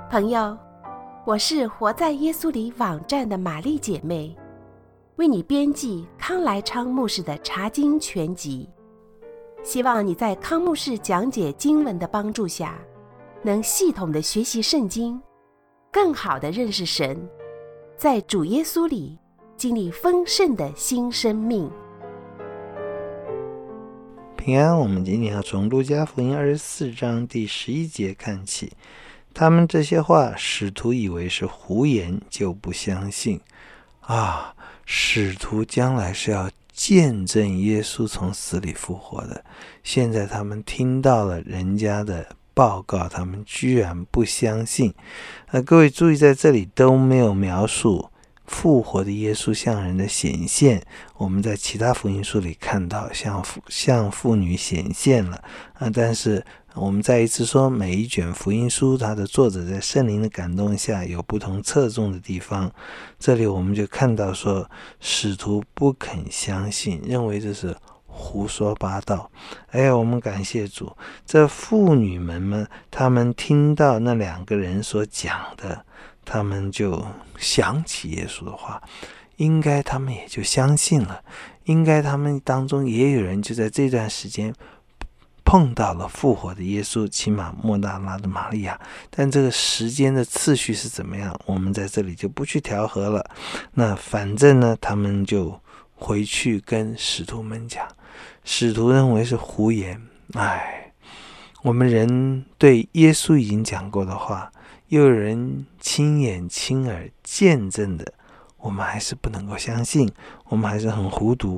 朋友，我是活在耶稣里网站的玛丽姐妹，为你编辑康来昌牧师的查经全集，希望你在康牧师讲解经文的帮助下，能系统的学习圣经，更好的认识神，在主耶稣里经历丰盛的新生命。 平安，我们今天要从路加福音24章第11节看起。他们这些话，使徒以为是胡言，就不相信。使徒将来是要见证耶稣从死里复活的，现在他们听到了人家的报告，他们居然不相信。各位注意，在这里都没有描述复活的耶稣向人的显现，我们在其他福音书里看到向妇女显现了，但是我们再一次说，每一卷福音书它的作者在圣灵的感动下有不同侧重的地方。这里我们就看到说，使徒不肯相信，认为这是胡说八道。我们感谢主，这妇女们他们听到那两个人所讲的，他们就想起耶稣的话，应该他们也就相信了，应该他们当中也有人就在这段时间碰到了复活的耶稣，起码莫大拉的玛利亚。但这个时间的次序是怎么样，我们在这里就不去调和了。那反正呢，他们就回去跟使徒们讲，使徒认为是胡言。我们人对耶稣已经讲过的话，又有人亲眼亲耳见证的，我们还是不能够相信，我们还是很糊涂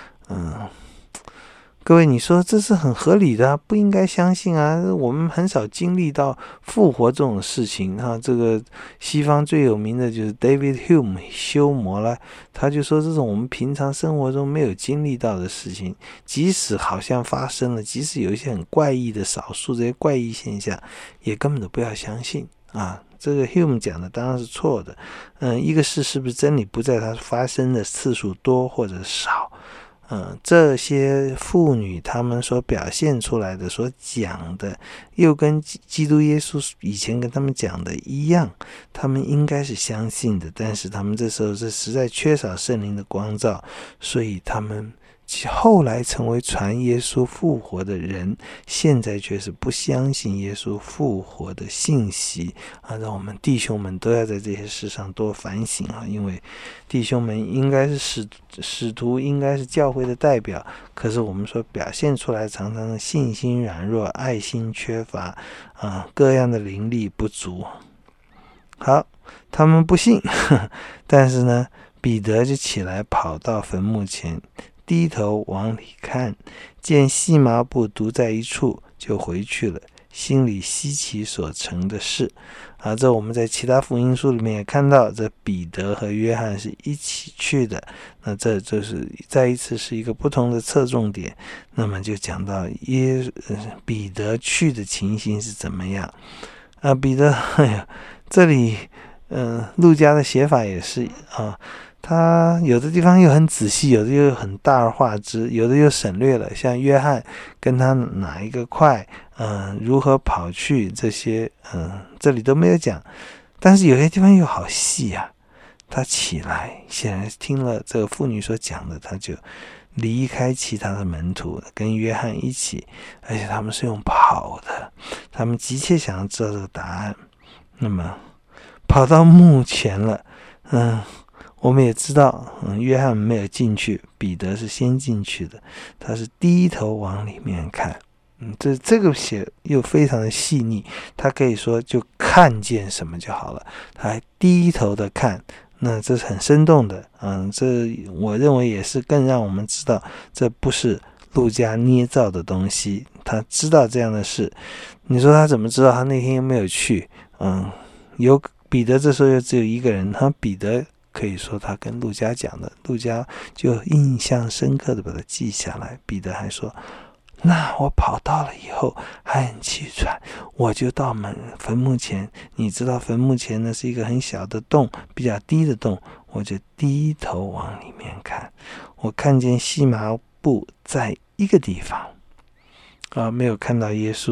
各位，你说这是很合理的，不应该相信啊！我们很少经历到复活这种事情这个西方最有名的就是 David Hume 休谟了，他就说这种我们平常生活中没有经历到的事情，即使好像发生了，即使有一些很怪异的少数这些怪异现象，也根本都不要相信这个 Hume 讲的当然是错的。一个事是不是真理，不在它发生的次数多或者少。这些妇女他们所表现出来的所讲的又跟基督耶稣以前跟他们讲的一样，他们应该是相信的，但是他们这时候是实在缺少圣灵的光照，所以他们后来成为传耶稣复活的人，现在却是不相信耶稣复活的信息让我们弟兄们都要在这些事上多反省因为弟兄们应该是使徒，应该是教会的代表，可是我们所表现出来常常的信心软弱，爱心缺乏各样的灵力不足。好，他们不信但是呢，彼得就起来跑到坟墓前，低头往里看，见细麻布独在一处，就回去了，心里稀奇所成的事这我们在其他福音书里面也看到，这彼得和约翰是一起去的，那这就是再一次是一个不同的侧重点。那么就讲到彼得去的情形是怎么样彼得这里路加的写法也是他有的地方又很仔细，有的又很大而化之，有的又省略了，像约翰跟他哪一个快如何跑去，这些这里都没有讲，但是有些地方又好细他起来显然听了这个妇女所讲的，他就离开其他的门徒，跟约翰一起，而且他们是用跑的，他们急切想要知道这个答案。那么跑到墓前了我们也知道约翰没有进去，彼得是先进去的，他是低头往里面看这个写又非常的细腻，他可以说就看见什么就好了，他还低头的看，那这是很生动的这我认为也是更让我们知道这不是路加捏造的东西，他知道这样的事。你说他怎么知道？他那天又没有去有彼得这时候又只有一个人，彼得可以说他跟路加讲的，路加就印象深刻的把它记下来。彼得还说，那我跑到了以后还很气喘，我就到坟墓前，你知道坟墓前呢是一个很小的洞，比较低的洞，我就低头往里面看，我看见细麻布在一个地方没有看到耶稣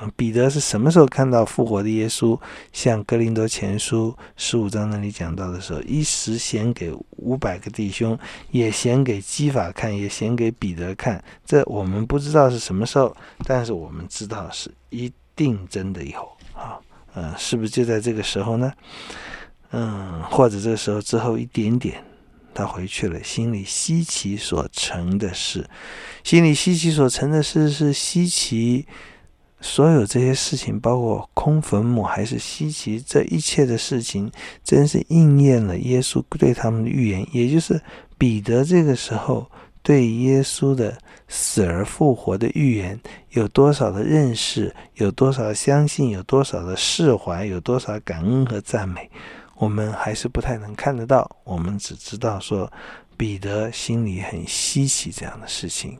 彼得是什么时候看到复活的耶稣？像哥林多前书15章那里讲到的时候，一时显给500个弟兄，也显给基法看，也显给彼得看。这我们不知道是什么时候，但是我们知道是一定真的以后是不是就在这个时候呢？或者这个时候之后一点点，他回去了，心里稀奇所成的事。心里稀奇所成的事是稀奇所有这些事情，包括空坟墓，还是稀奇这一切的事情真是应验了耶稣对他们的预言。也就是彼得这个时候对耶稣的死而复活的预言有多少的认识，有多少相信，有多少的释怀，有多少感恩和赞美，我们还是不太能看得到。我们只知道说彼得心里很稀奇这样的事情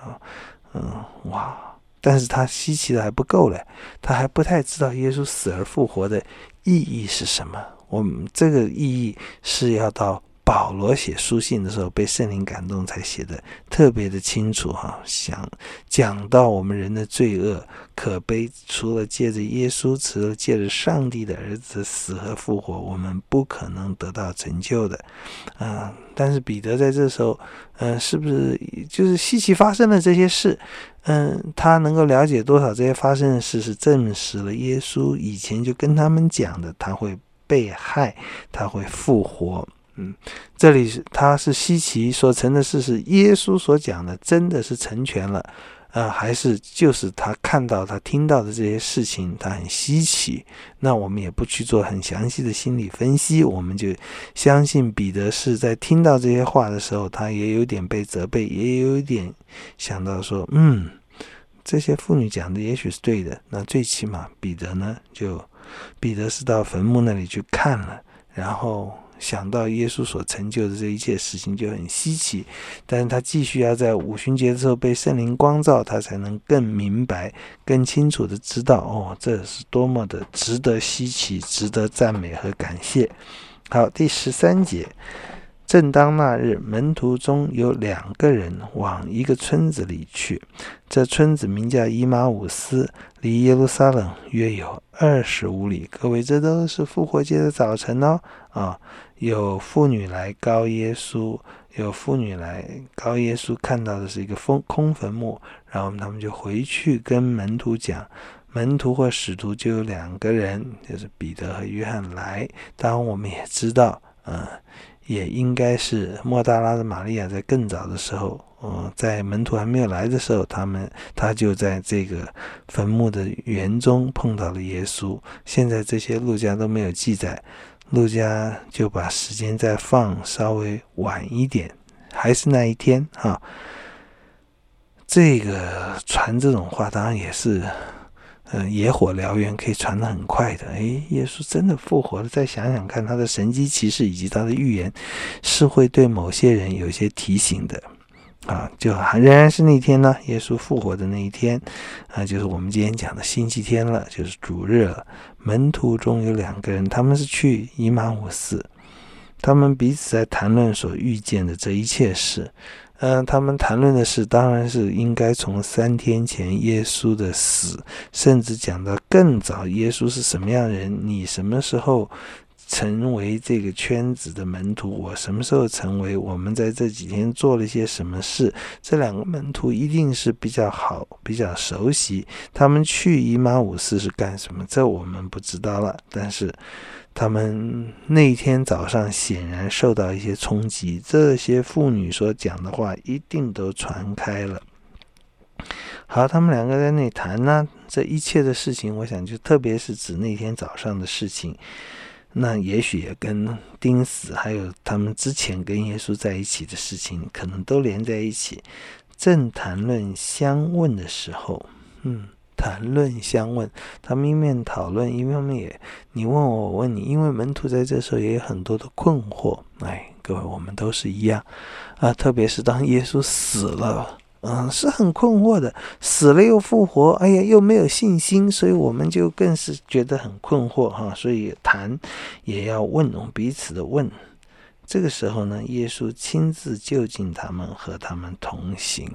但是他稀奇的还不够了，他还不太知道耶稣死而复活的意义是什么。我们这个意义是要到保罗写书信的时候被圣灵感动才写的特别的清楚想讲到我们人的罪恶可悲，除了借着耶稣，除了借着上帝的儿子死和复活，我们不可能得到拯救的但是彼得在这时候是不是就是稀奇发生了这些事，他能够了解多少这些发生的事是证实了耶稣以前就跟他们讲的，他会被害，他会复活。这里他是稀奇所成的事是耶稣所讲的真的是成全了还是就是他看到他听到的这些事情他很稀奇。那我们也不去做很详细的心理分析，我们就相信彼得是在听到这些话的时候，他也有点被责备，也有一点想到说这些妇女讲的也许是对的。那最起码彼得是到坟墓那里去看了，然后想到耶稣所成就的这一切事情就很稀奇，但是他继续要在五旬节的时候被圣灵光照，他才能更明白更清楚的知道这是多么的值得稀奇，值得赞美和感谢。好，第13节，正当那日，门徒中有2个人往一个村子里去，这村子名叫以马忤斯，离耶路撒冷约有25里。各位，这都是复活节的早晨有妇女来告耶稣，看到的是一个空坟墓，然后他们就回去跟门徒讲，门徒或使徒就有2个人，就是彼得和约翰来。当然我们也知道也应该是莫大拉的玛利亚在更早的时候在门徒还没有来的时候，他就在这个坟墓的园中碰到了耶稣。现在这些路加都没有记载，路加就把时间再放稍微晚一点，还是那一天这个传这种话当然也是野火燎原，可以传得很快的。耶稣真的复活了，再想想看，他的神迹奇事以及他的预言是会对某些人有一些提醒的就仍然是那天呢，耶稣复活的那一天就是我们今天讲的星期天了，就是主日了。门徒中有2个人，他们是去以马忤斯，他们彼此在谈论所遇见的这一切事他们谈论的事当然是应该从3天前耶稣的死，甚至讲到更早耶稣是什么样的人，你什么时候成为这个圈子的门徒，我什么时候成为，我们在这几天做了些什么事。这2个门徒一定是比较好，比较熟悉。他们去以马忤斯是干什么，这我们不知道了，但是他们那一天早上显然受到一些冲击，这些妇女所讲的话一定都传开了。好，他们2个在那里谈呢，这一切的事情，我想就特别是指那天早上的事情，那也许也跟钉死还有他们之前跟耶稣在一起的事情可能都连在一起。正谈论相问的时候谈论相问，他们一面讨论一面也你问我，我问你，因为门徒在这时候也有很多的困惑。各位，我们都是一样特别是当耶稣死了是很困惑的，死了又复活，又没有信心，所以我们就更是觉得很困惑所以谈也要问彼此的问。这个时候呢，耶稣亲自就近他们，和他们同行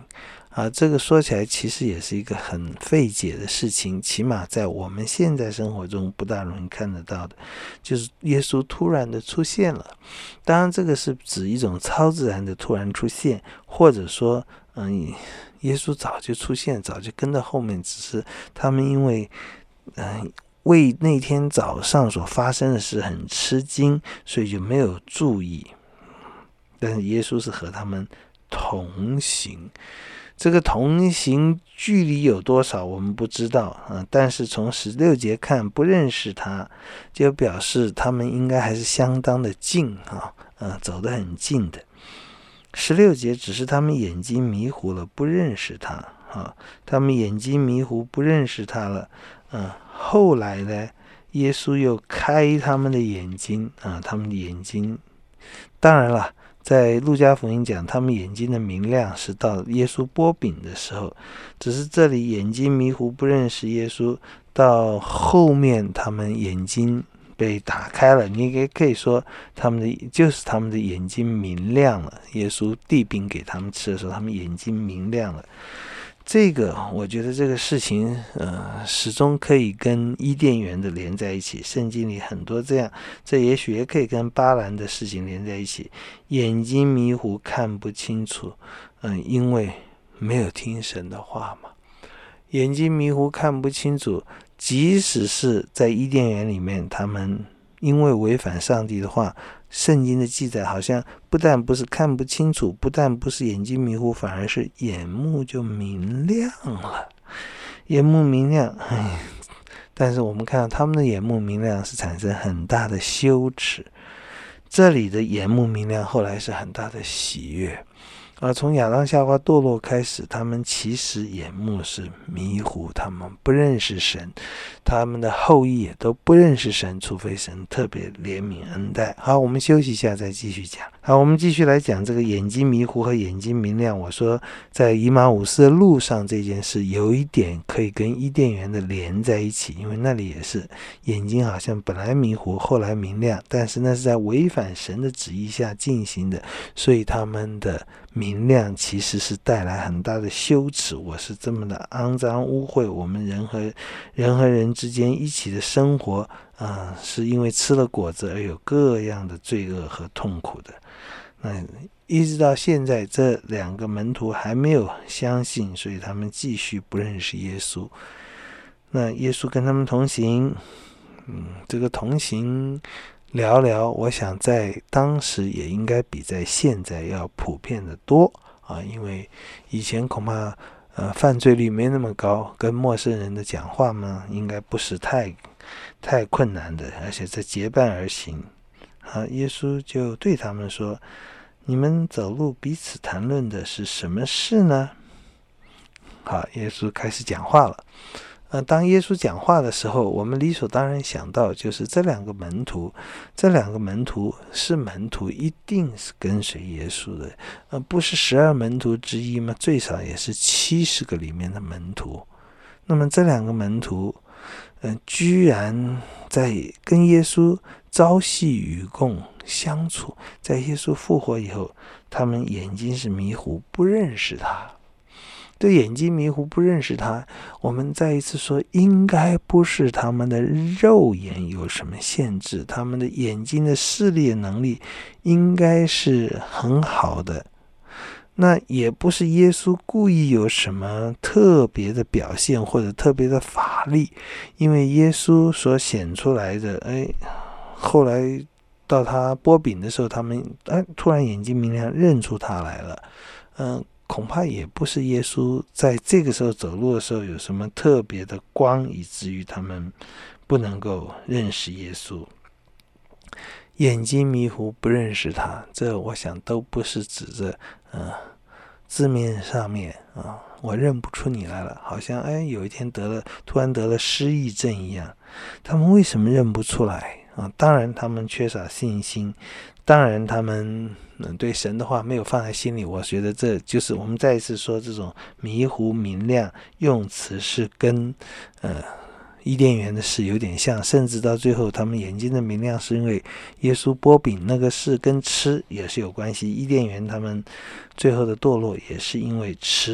这个说起来其实也是一个很费解的事情，起码在我们现在生活中不大容易看得到的，就是耶稣突然的出现了。当然这个是指一种超自然的突然出现，或者说耶稣早就出现，早就跟在后面，只是他们因为为那天早上所发生的事很吃惊，所以就没有注意。但是耶稣是和他们同行，这个同行距离有多少我们不知道但是从16节看不认识他，就表示他们应该还是相当的近走得很近的。16节只是他们眼睛迷糊了，不认识他他们眼睛迷糊不认识他了后来呢，耶稣又开他们的眼睛他们的眼睛，当然了，在路加福音讲他们眼睛的明亮是到耶稣擘饼的时候，只是这里眼睛迷糊不认识耶稣，到后面他们眼睛被打开了，你也可以说他们的眼睛明亮了。耶稣递饼给他们吃的时候，他们眼睛明亮了。这个我觉得这个事情始终可以跟伊甸园的连在一起，圣经里很多这样，这也许也可以跟巴兰的事情连在一起。眼睛迷糊看不清楚因为没有听神的话嘛。眼睛迷糊看不清楚，即使是在伊甸园里面，他们因为违反上帝的话，圣经的记载好像不但不是看不清楚，不但不是眼睛迷糊，反而是眼目就明亮了。眼目明亮但是我们看到他们的眼目明亮是产生很大的羞耻，这里的眼目明亮后来是很大的喜悦从亚当夏娃堕落开始，他们其实眼目是迷糊，他们不认识神，他们的后裔也都不认识神，除非神特别怜悯恩待。好，我们休息一下再继续讲。好，我们继续来讲这个眼睛迷糊和眼睛明亮。我说在以马忤斯的路上这件事有一点可以跟伊甸园的连在一起，因为那里也是眼睛好像本来迷糊后来明亮，但是那是在违反神的旨意下进行的，所以他们的明亮其实是带来很大的羞耻。我是这么的肮脏污秽，我们人和人之间一起的生活是因为吃了果子而有各样的罪恶和痛苦的。那一直到现在这两个门徒还没有相信，所以他们继续不认识耶稣。那耶稣跟他们同行这个同行聊聊，我想在当时也应该比在现在要普遍的多因为以前恐怕犯罪率没那么高，跟陌生人的讲话嘛，应该不是太困难的，而且在结伴而行耶稣就对他们说，你们走路彼此谈论的是什么事呢？好，耶稣开始讲话了当耶稣讲话的时候，我们理所当然想到就是这两个门徒是门徒，一定是跟随耶稣的不是12门徒之一吗？最少也是70个里面的门徒。那么这两个门徒居然在跟耶稣朝夕与共相处，在耶稣复活以后，他们眼睛是迷糊，不认识他。对眼睛迷糊不认识他，我们再一次说，应该不是他们的肉眼有什么限制，他们的眼睛的视力能力应该是很好的。那也不是耶稣故意有什么特别的表现或者特别的法力，因为耶稣所显出来的后来到他擘饼的时候，他们突然眼睛明亮，认出他来了恐怕也不是耶稣在这个时候走路的时候有什么特别的光，以至于他们不能够认识耶稣。眼睛迷糊不认识他，这我想都不是指着字面上面我认不出你来了，好像有一天突然得了失忆症一样。他们为什么认不出来当然他们缺少信心，当然他们对神的话没有放在心里。我觉得这就是我们再一次说，这种迷糊明亮用词是跟伊甸园的事有点像，甚至到最后他们眼睛的明亮是因为耶稣擘饼那个事跟吃也是有关系。伊甸园他们最后的堕落也是因为吃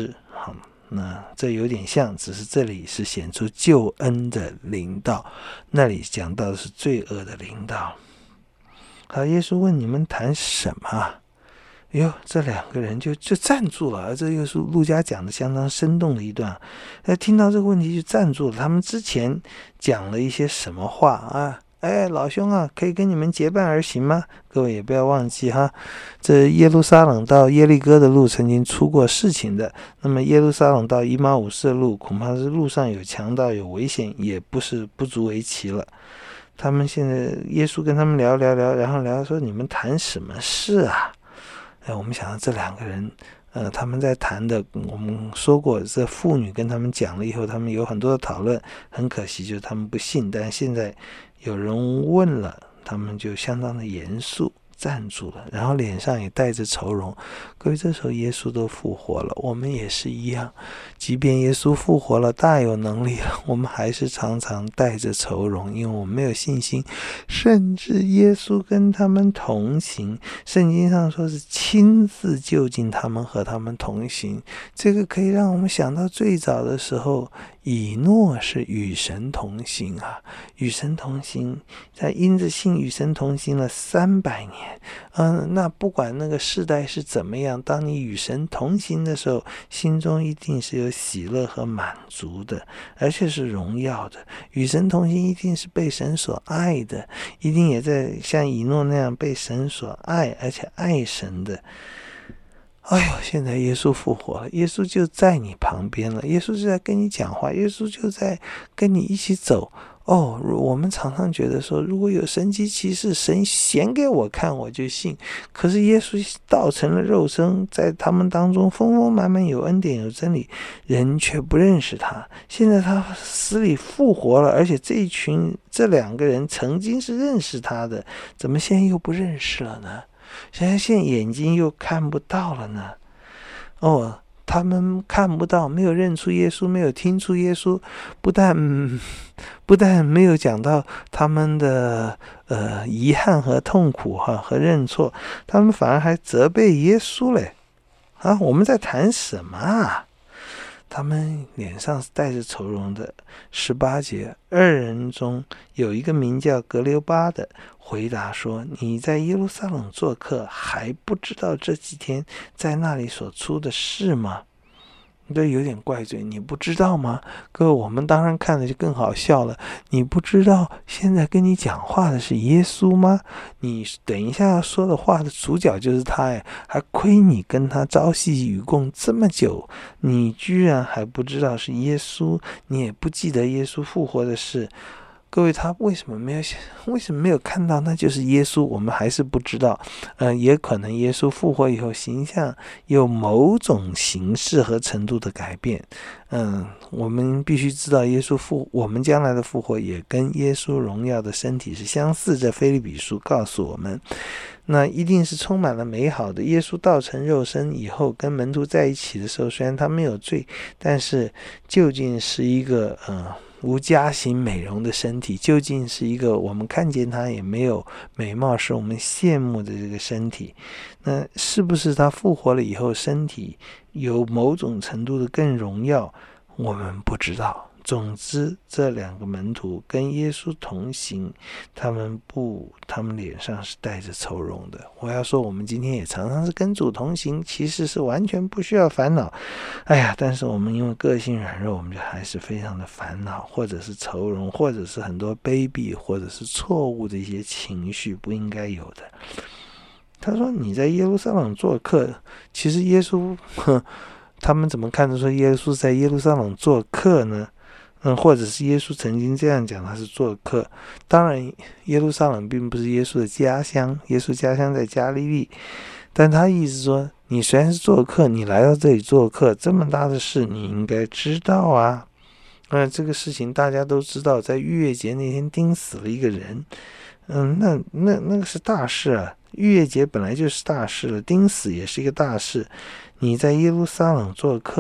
那这有点像，只是这里是显出救恩的临到，那里讲到的是罪恶的临到。好，耶稣问你们谈什么？这两个人就站住了，这又是路加讲的相当生动的一段。听到这个问题就站住了。他们之前讲了一些什么话啊？老兄啊，可以跟你们结伴而行吗？各位也不要忘记哈，这耶路撒冷到耶利哥的路曾经出过事情的。那么耶路撒冷到以马忤斯的路，恐怕是路上有强盗有危险，也不是不足为奇了。他们现在耶稣跟他们聊，然后聊说你们谈什么事啊？我们想到这两个人他们在谈的，我们说过这妇女跟他们讲了以后，他们有很多的讨论，很可惜就是他们不信，但现在有人问了，他们就相当的严肃站住了，然后脸上也带着愁容。各位，这时候耶稣都复活了，我们也是一样，即便耶稣复活了，大有能力了，我们还是常常带着愁容，因为我们没有信心。甚至耶稣跟他们同行，圣经上说是亲自就近他们，和他们同行。这个可以让我们想到最早的时候，以诺是与神同行啊，与神同行，他因着信与神同行了300年。那不管那个世代是怎么样，当你与神同行的时候，心中一定是有喜乐和满足的，而且是荣耀的。与神同行一定是被神所爱的，一定也在像以诺那样被神所爱，而且爱神的。现在耶稣复活了，耶稣就在你旁边了，耶稣就在跟你讲话，耶稣就在跟你一起走。我们常常觉得说，如果有神迹奇事，神显给我看我就信。可是耶稣道成了肉身，在他们当中丰丰满满，有恩典有真理，人却不认识他。现在他死里复活了，而且这两个人曾经是认识他的，怎么现在又不认识了呢？现在眼睛又看不到了呢？他们看不到，没有认出耶稣，没有听出耶稣，不但没有讲到他们的遗憾和痛苦和认错，他们反而还责备耶稣嘞。我们在谈什么啊？他们脸上是带着愁容的。18节，二人中有一个名叫格留巴的，回答说：你在耶路撒冷做客，还不知道这几天在那里所出的事吗？这有点怪罪，你不知道吗？各位，我们当然看了就更好笑了。你不知道现在跟你讲话的是耶稣吗？你等一下要说的话的主角就是他呀，还亏你跟他朝夕与共这么久，你居然还不知道是耶稣，你也不记得耶稣复活的事。各位，他为什么没有看到那就是耶稣？我们还是不知道。也可能耶稣复活以后形象有某种形式和程度的改变。我们必须知道我们将来的复活也跟耶稣荣耀的身体是相似。这腓立比书告诉我们，那一定是充满了美好的。耶稣道成肉身以后跟门徒在一起的时候，虽然他没有罪，但是究竟是一个无佳形美容的身体，究竟是一个我们看见他也没有美貌使我们羡慕的这个身体。那是不是他复活了以后身体有某种程度的更荣耀，我们不知道。总之，这两个门徒跟耶稣同行，他们脸上是带着愁容的。我要说，我们今天也常常是跟主同行，其实是完全不需要烦恼。但是我们因为个性软弱，我们就还是非常的烦恼，或者是愁容，或者是很多卑鄙，或者是错误的一些情绪，不应该有的。他说你在耶路撒冷做客，其实耶稣他们怎么看得出耶稣在耶路撒冷做客呢？或者是耶稣曾经这样讲，他是做客。当然耶路撒冷并不是耶稣的家乡，耶稣家乡在加利利，但他意思说，你虽然是做客，你来到这里做客，这么大的事你应该知道啊。这个事情大家都知道，在逾越节那天钉死了一个人。那个是大事啊，逾越节本来就是大事了，钉死也是一个大事。你在耶路撒冷做客，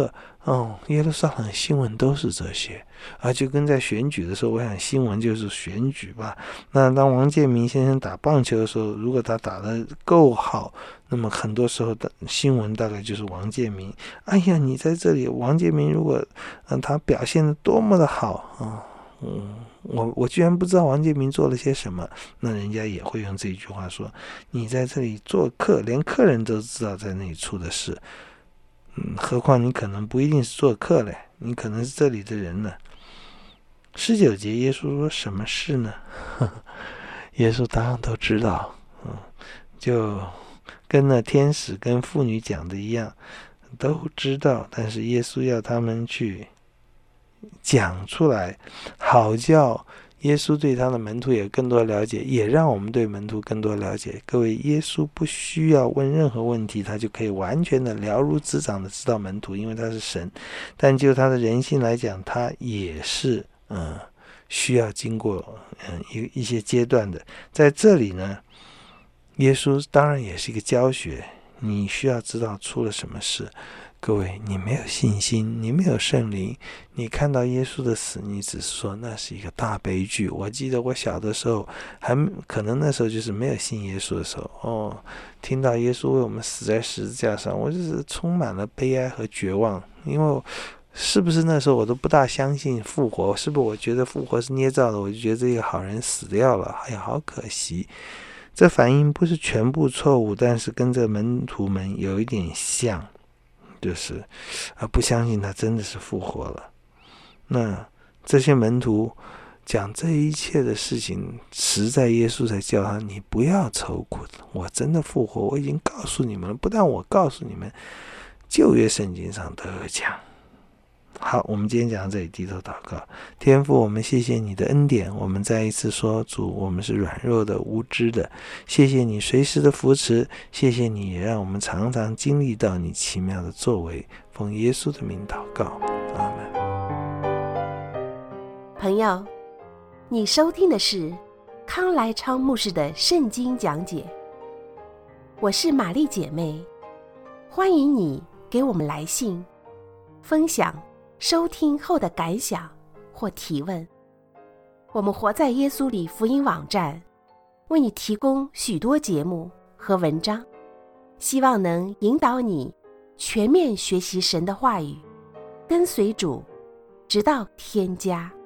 耶路撒冷新闻都是这些就跟在选举的时候，我想新闻就是选举吧。那当王建民先生打棒球的时候，如果他打得够好，那么很多时候的新闻大概就是王建民。哎呀，你在这里，王建民如果他表现得多么的好我居然不知道王建民做了些什么，那人家也会用这一句话说，你在这里做客，连客人都知道在那里出的事。何况你可能不一定是做客嘞，你可能是这里的人呢。19节耶稣说什么事呢？耶稣当然都知道，就跟那天使跟妇女讲的一样，都知道，但是耶稣要他们去讲出来，好叫耶稣对他的门徒也更多了解，也让我们对门徒更多了解。各位，耶稣不需要问任何问题，他就可以完全的了如指掌的知道门徒，因为他是神。但就他的人性来讲，他也是需要经过一些阶段的。在这里呢，耶稣当然也是一个教学，你需要知道出了什么事。各位，你没有信心，你没有圣灵，你看到耶稣的死，你只是说那是一个大悲剧。我记得我小的时候，可能那时候就是没有信耶稣的时候，听到耶稣为我们死在十字架上，我就是充满了悲哀和绝望。因为是不是那时候我都不大相信复活？是不是我觉得复活是捏造的？我就觉得这个好人死掉了，哎呀，好可惜。这反应不是全部错误，但是跟这门徒们有一点像。就是不相信他真的是复活了。那这些门徒讲这一切的事情，实在耶稣才叫他，你不要愁苦，我真的复活，我已经告诉你们了。不但我告诉你们，旧约圣经上都有讲。好，我们今天讲到这里，低头祷告。天父，我们谢谢你的恩典，我们再一次说，主，我们是软弱的、无知的，谢谢你随时的扶持，谢谢你也让我们常常经历到你奇妙的作为。奉耶稣的名祷告，阿们。 朋友，你收听的是康来昌牧师的圣经讲解，我是玛丽姐妹，欢迎你给我们来信分享收听后的感想或提问。我们活在耶稣里福音网站为你提供许多节目和文章，希望能引导你全面学习神的话语，跟随主直到天家。